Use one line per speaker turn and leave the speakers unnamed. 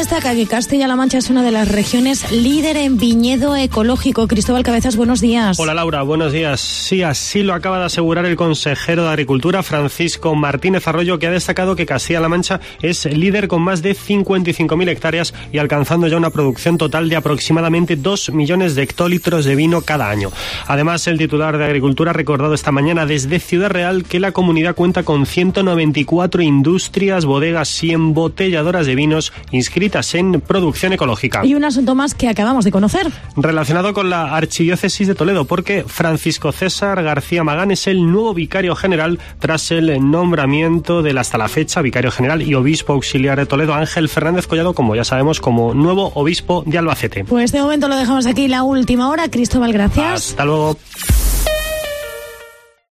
destaca que Castilla-La Mancha es una de las regiones líder en viñedo ecológico. Cristóbal Cabezas, buenos días.
Hola Laura, buenos días. Sí, así lo acaba de asegurar el consejero de Agricultura, Francisco Martínez Arroyo, que ha destacado que Castilla-La Mancha es líder con más de 55.000 hectáreas y alcanzando ya una producción total de aproximadamente 2 millones de hectolitros de vino cada año. Además, el titular de Agricultura ha recordado esta mañana desde Ciudad Real que la comunidad cuenta con 194 industrias, bodegas y embotelladoras de vinos inscritas en producción ecológica.
Y un asunto más que acabamos de conocer.
Relacionado con la Archidiócesis de Toledo, porque Francisco César García Magán es el nuevo vicario general tras el nombramiento del hasta la fecha vicario general y obispo auxiliar de Toledo, Ángel Fernández Collado, como ya sabemos, como nuevo obispo de Albacete.
Pues de momento lo dejamos aquí, la última hora. Cristóbal, gracias.
Hasta luego.